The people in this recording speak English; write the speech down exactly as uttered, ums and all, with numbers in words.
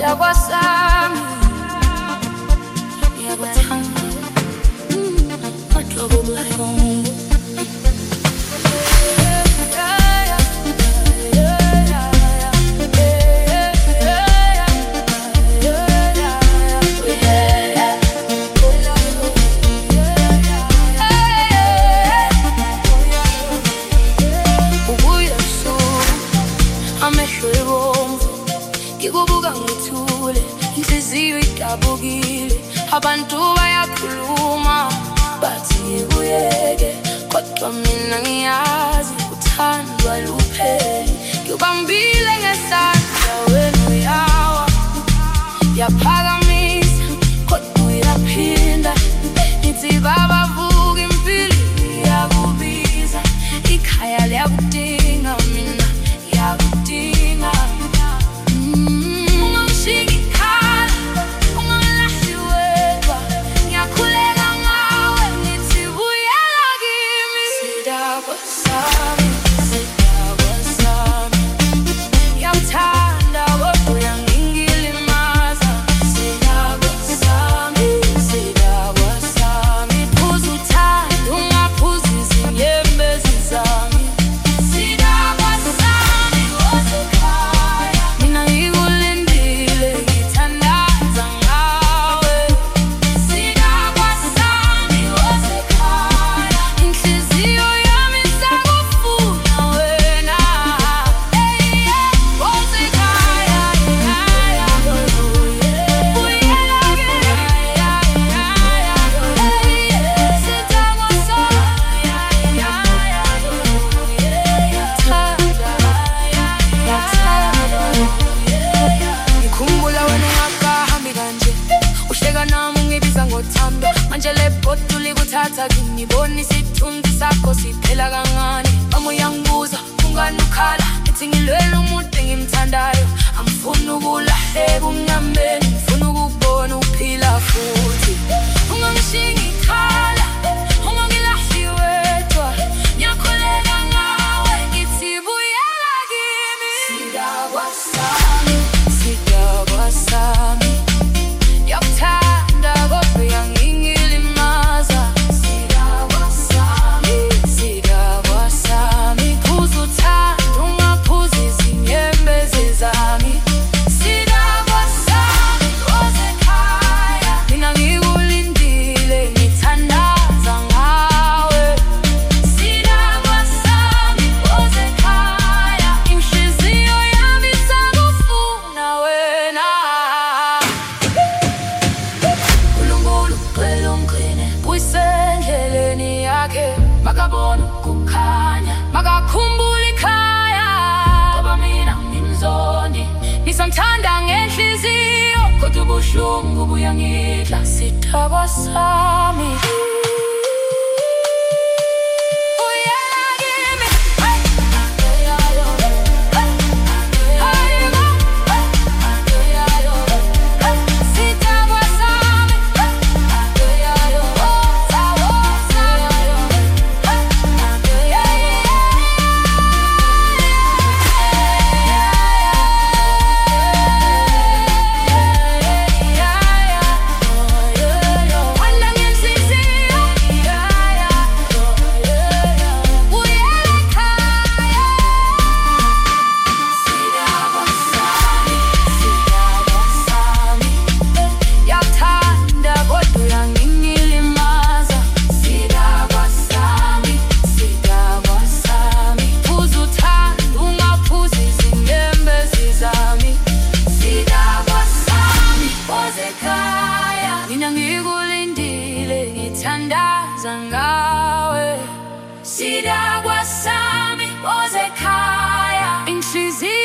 sidakwa sami ngiyakuthanda madlobo buhlungu ngikubuka ngithule inhliziyo idabukile abantu bayakhuluma bathi kuyeke kodwa mina ngiyazi uthandwa lupheli ngibambile ngesandla wena uyawa yaphakamisa kodwa uyaphinda nithi baba vuka impilo iyakubiza ikhaya liyakudinga mina yakudinga manje le bottle ikuthatha kimi boni sithunzi sakho siphela kancane mama uyangibuza unganukhala ethi ngilwela umuntu engimthandayo angifuni ukulahleka umnyameni ngifuna ukubona uphila futhi ungangishiya ikhala ungangilahli wedwa ngiyakholeka ngawe ngithi buyela kimi sidakwa sami sidakwa sami yakuthanda kodwa uyangingilimaza sidakwa sami sidakwa sami phuza uthando ungaphuzisi inyembezi zami sidakwa sami osekhaya mina ngikulindile ngithandaza ngawe sidakwa sami osekhaya inhliziyo yami isakufuna wena uyisendleleni yakhe makabona ukukhanya makakhumbula ikhaya ngoba mina ngimzondi ngisamthanda ngenhliziyo kodwa ubuhlungu buyangidla sidakwa sami mina ngikulindile ngithandaza ngawe sidakwa sami osekhaya inhliziyo